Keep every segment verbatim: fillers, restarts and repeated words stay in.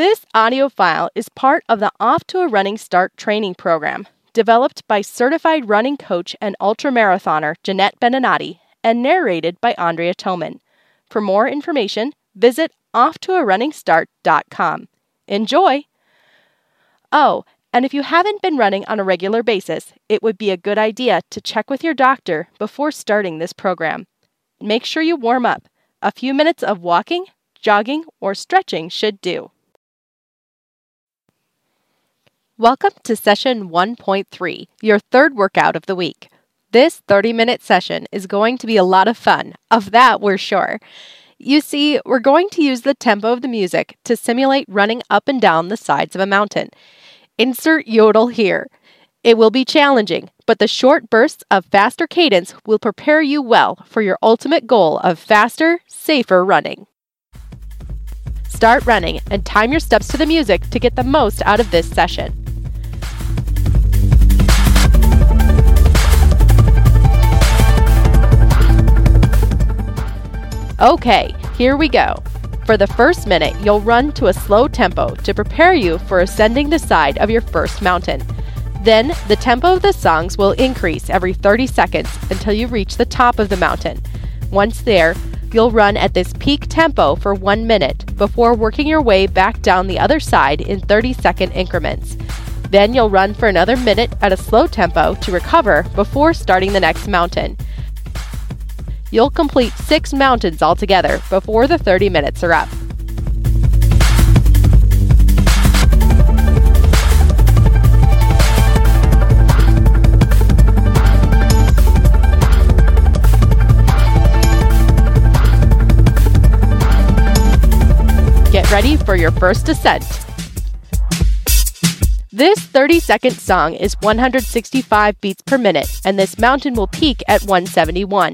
This audio file is part of the Off to a Running Start training program, developed by certified running coach and ultramarathoner Jeanette Beninati and narrated by Andrea Toman. For more information, visit off to a running start dot com. Enjoy! Oh, and if you haven't been running on a regular basis, it would be a good idea to check with your doctor before starting this program. Make sure you warm up. A few minutes of walking, jogging, or stretching should do. Welcome to session one point three, your third workout of the week. This thirty-minute session is going to be a lot of fun, of that we're sure. You see, we're going to use the tempo of the music to simulate running up and down the sides of a mountain. Insert yodel here. It will be challenging, but the short bursts of faster cadence will prepare you well for your ultimate goal of faster, safer running. Start running and time your steps to the music to get the most out of this session. Okay, here we go. For the first minute, you'll run to a slow tempo to prepare you for ascending the side of your first mountain. Then, the tempo of the songs will increase every thirty seconds until you reach the top of the mountain. Once there, you'll run at this peak tempo for one minute before working your way back down the other side in thirty-second increments. Then you'll run for another minute at a slow tempo to recover before starting the next mountain. You'll complete six mountains altogether before the thirty minutes are up. Get ready for your first ascent. This thirty-second song is one hundred sixty-five beats per minute, and this mountain will peak at one seventy-one.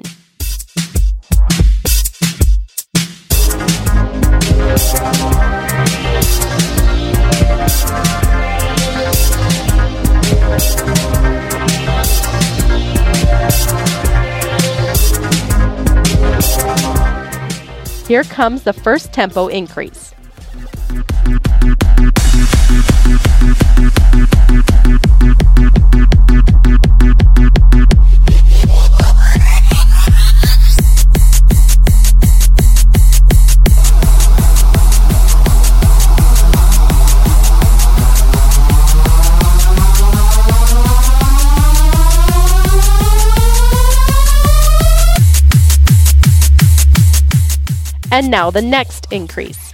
Here comes the first tempo increase. And now the next increase.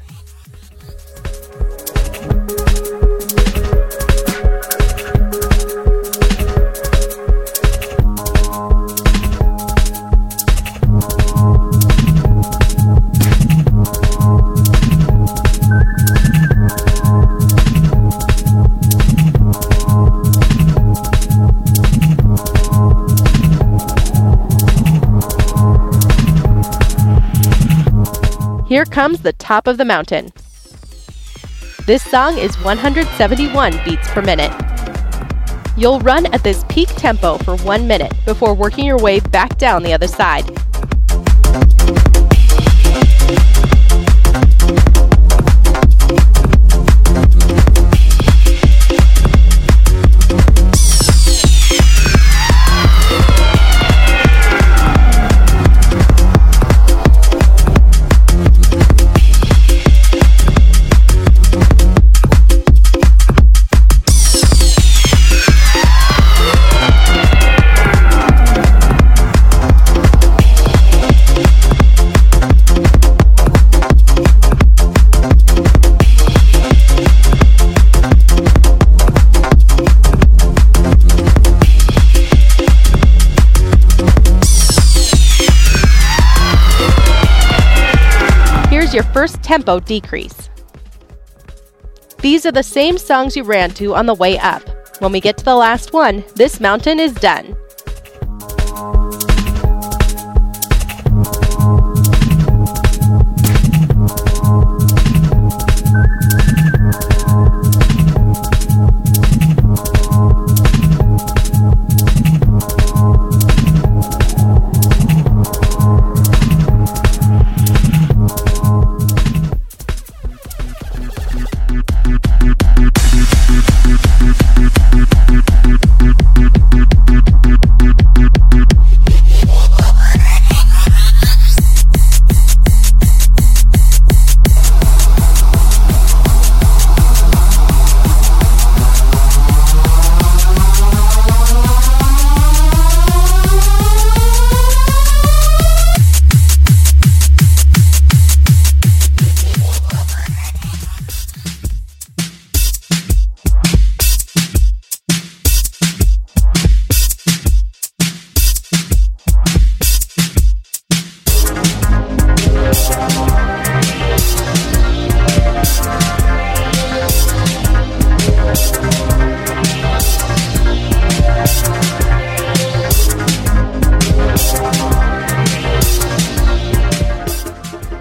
Here comes the top of the mountain. This song is one hundred seventy-one beats per minute. You'll run at this peak tempo for one minute before working your way back down the other side. Your first tempo decrease. These are the same songs you ran to on the way up. When we get to the last one, this mountain is done.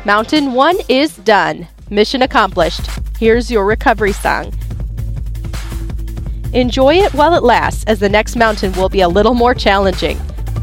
Mountain one is done. Mission accomplished. Here's your recovery song. Enjoy it while it lasts, as the next mountain will be a little more challenging.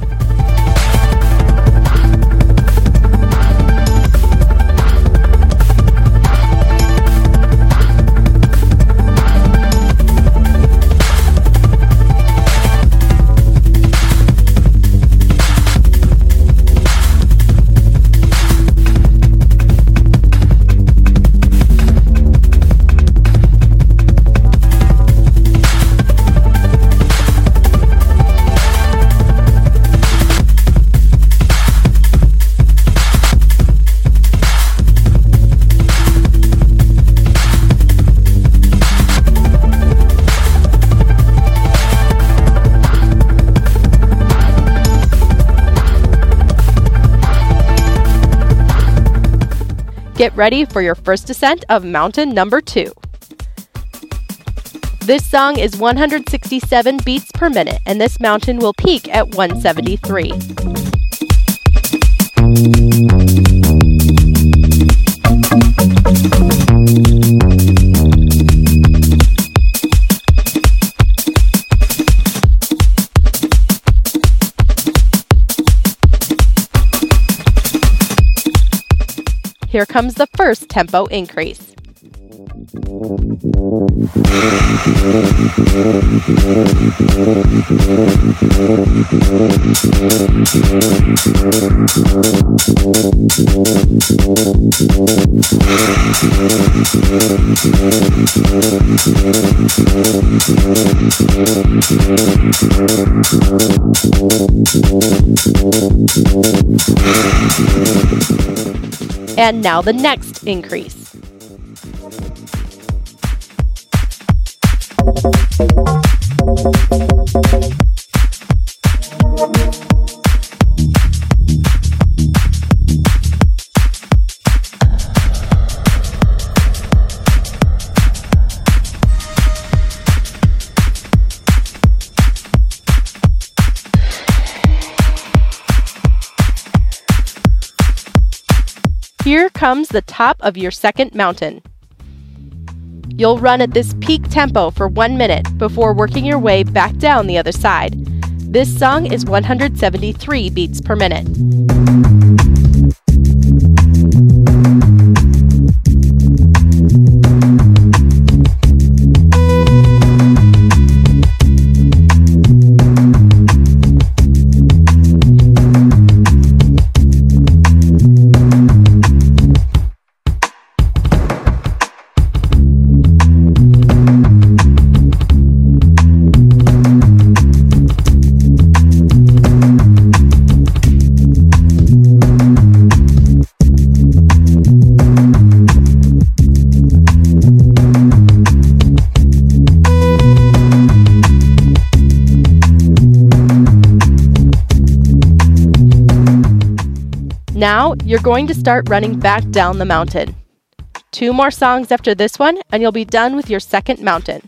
Get ready for your first descent of mountain number two. This song is one hundred sixty-seven beats per minute, and this mountain will peak at one seventy-three. Here comes the first tempo increase. And now the next increase. Here comes the top of your second mountain. You'll run at this peak tempo for one minute before working your way back down the other side. This song is one hundred seventy-three beats per minute. Now, you're going to start running back down the mountain. Two more songs after this one, and you'll be done with your second mountain.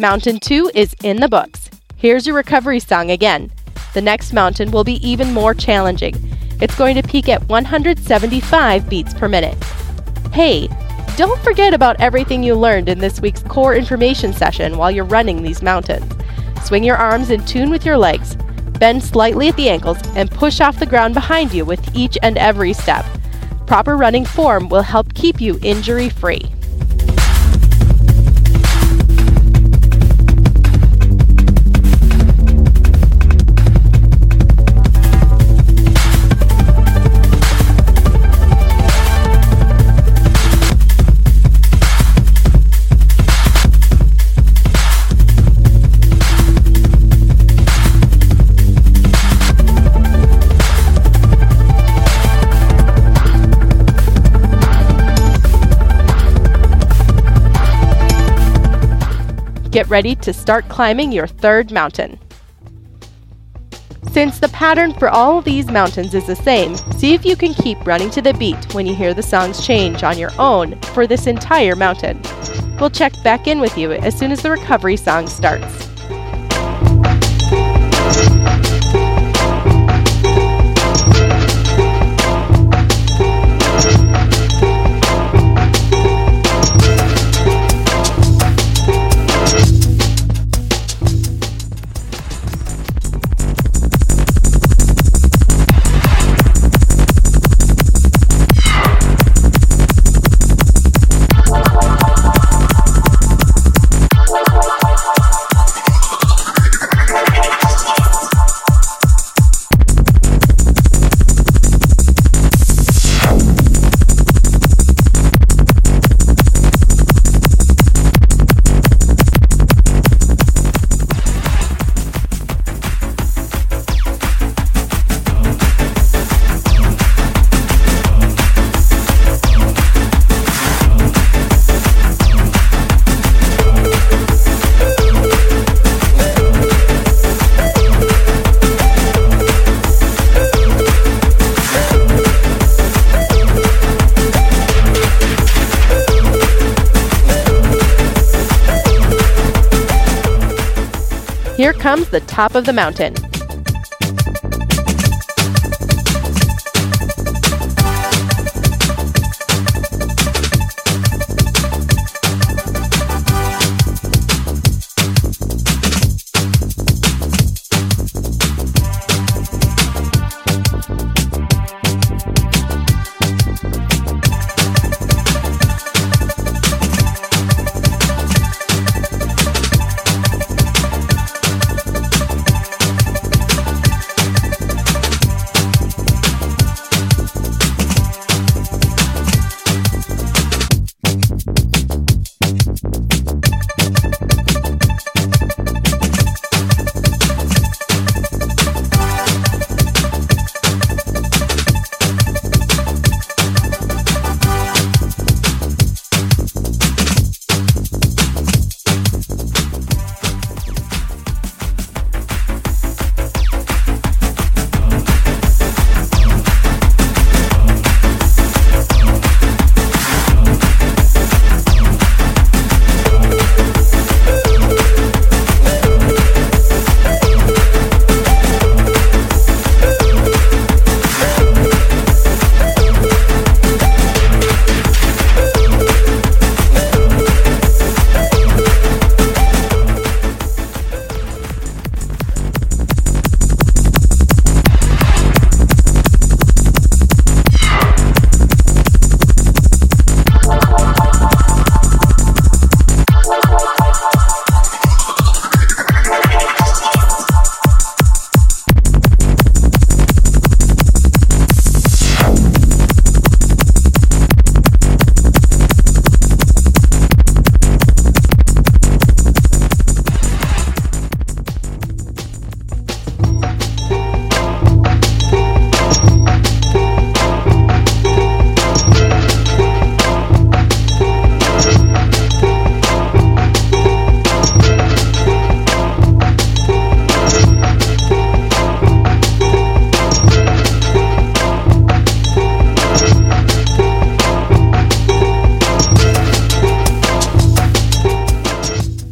Mountain two is in the books. Here's your recovery song again. The next mountain will be even more challenging. It's going to peak at one hundred seventy-five beats per minute. Hey, don't forget about everything you learned in this week's core information session while you're running these mountains. Swing your arms in tune with your legs, bend slightly at the ankles, and push off the ground behind you with each and every step. Proper running form will help keep you injury-free. Get ready to start climbing your third mountain. Since the pattern for all of these mountains is the same, see if you can keep running to the beat when you hear the songs change on your own for this entire mountain. We'll check back in with you as soon as the recovery song starts. Here comes the top of the mountain.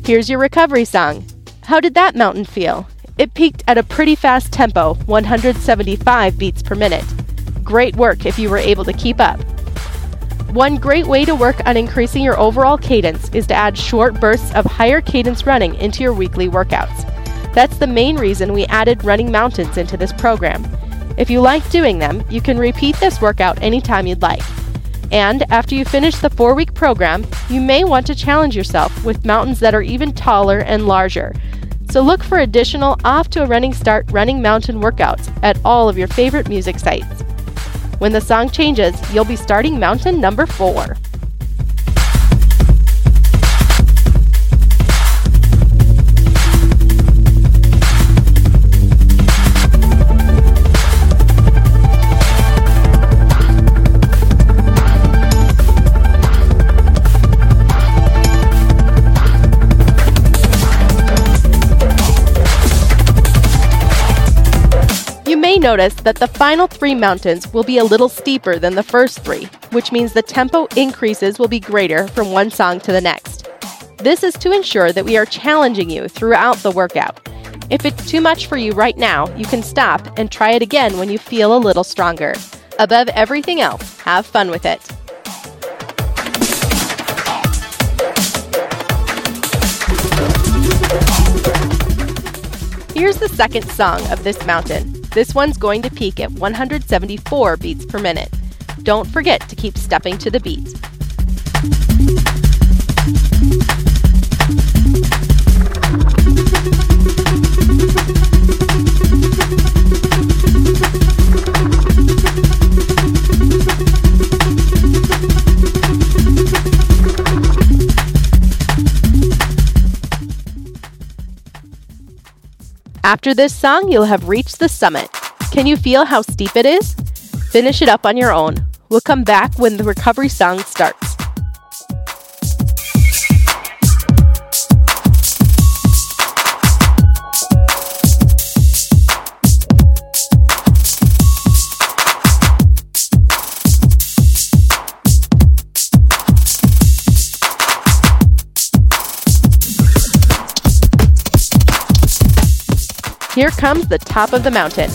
Here's your recovery song. How did that mountain feel? It peaked at a pretty fast tempo, one hundred seventy-five beats per minute. Great work if you were able to keep up. One great way to work on increasing your overall cadence is to add short bursts of higher cadence running into your weekly workouts. That's the main reason we added running mountains into this program. If you like doing them, you can repeat this workout anytime you'd like. And after you finish the four-week program, you may want to challenge yourself with mountains that are even taller and larger. So look for additional Off to a Running Start running mountain workouts at all of your favorite music sites. When the song changes, you'll be starting mountain number four. Notice that the final three mountains will be a little steeper than the first three, which means the tempo increases will be greater from one song to the next. This is to ensure that we are challenging you throughout the workout. If it's too much for you right now, you can stop and try it again when you feel a little stronger. Above everything else, have fun with it. Here's the second song of this mountain. This one's going to peak at one hundred seventy-four beats per minute. Don't forget to keep stepping to the beat. After this song, you'll have reached the summit. Can you feel how steep it is? Finish it up on your own. We'll come back when the recovery song starts. Here comes the top of the mountain.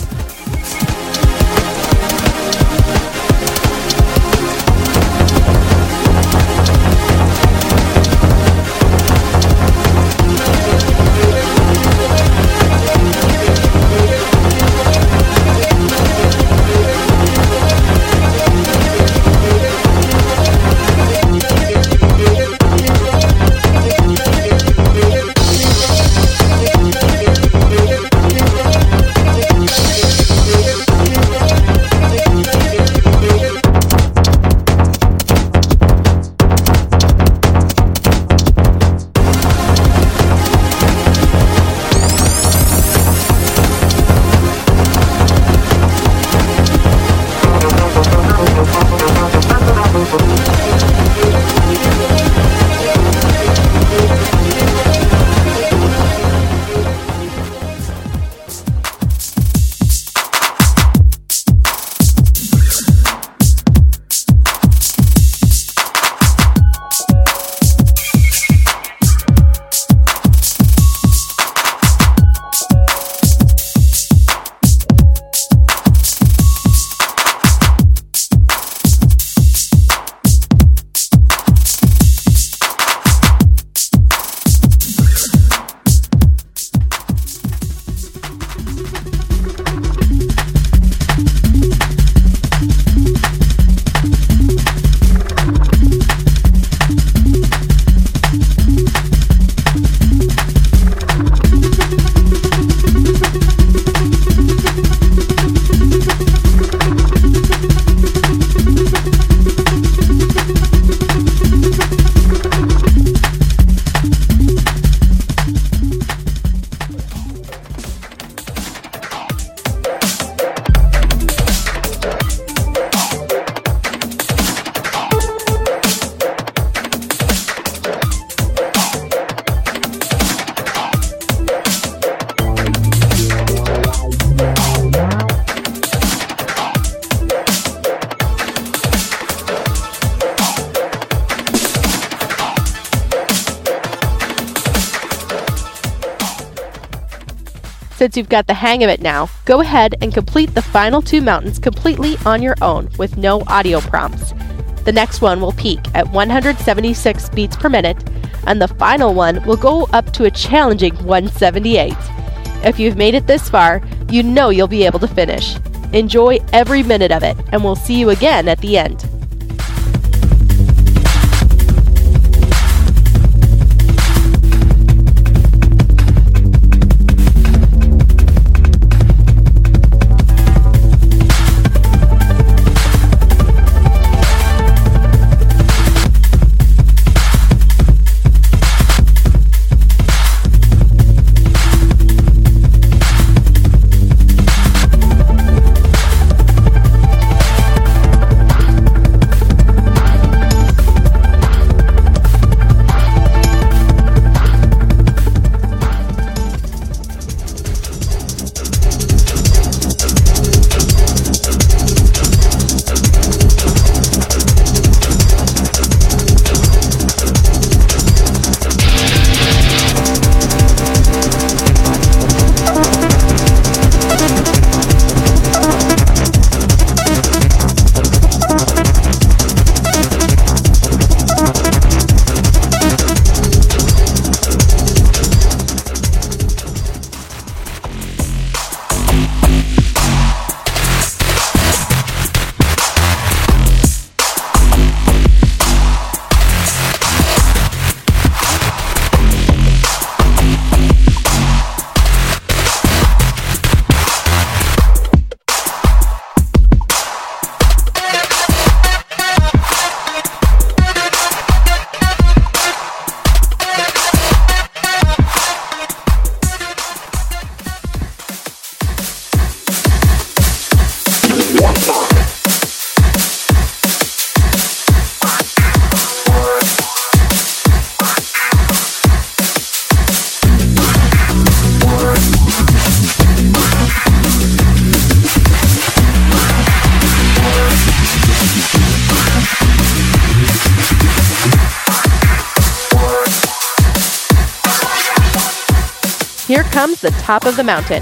Since you've got the hang of it now, go ahead and complete the final two mountains completely on your own with no audio prompts. The next one will peak at one hundred seventy-six beats per minute, and the final one will go up to a challenging one seventy-eight. If you've made it this far, you know you'll be able to finish. Enjoy every minute of it, and we'll see you again at the end. Here comes the top of the mountain.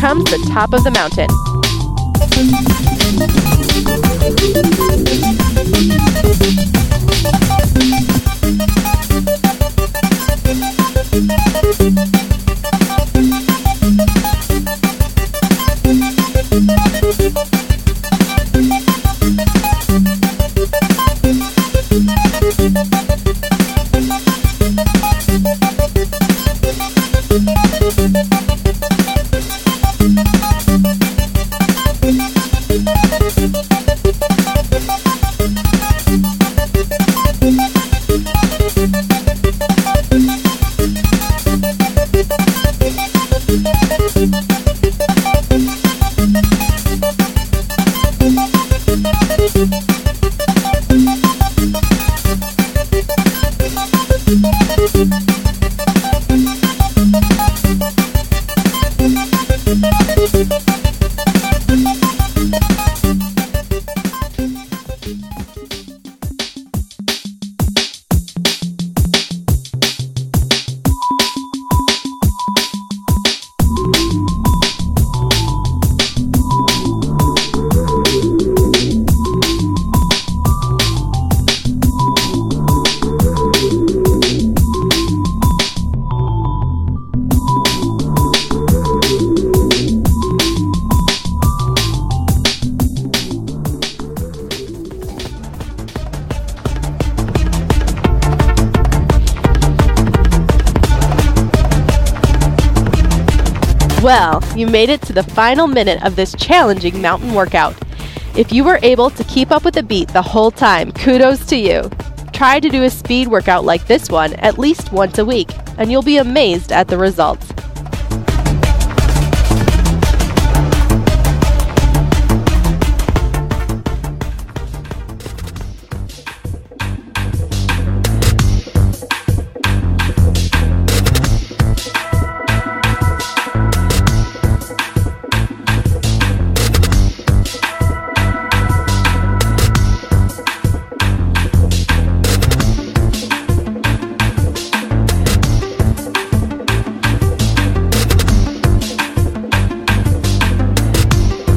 comes the top of the mountain. Well, you made it to the final minute of this challenging mountain workout. If you were able to keep up with the beat the whole time, kudos to you. Try to do a speed workout like this one at least once a week, and you'll be amazed at the results.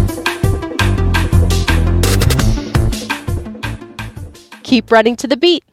Keep running to the beat.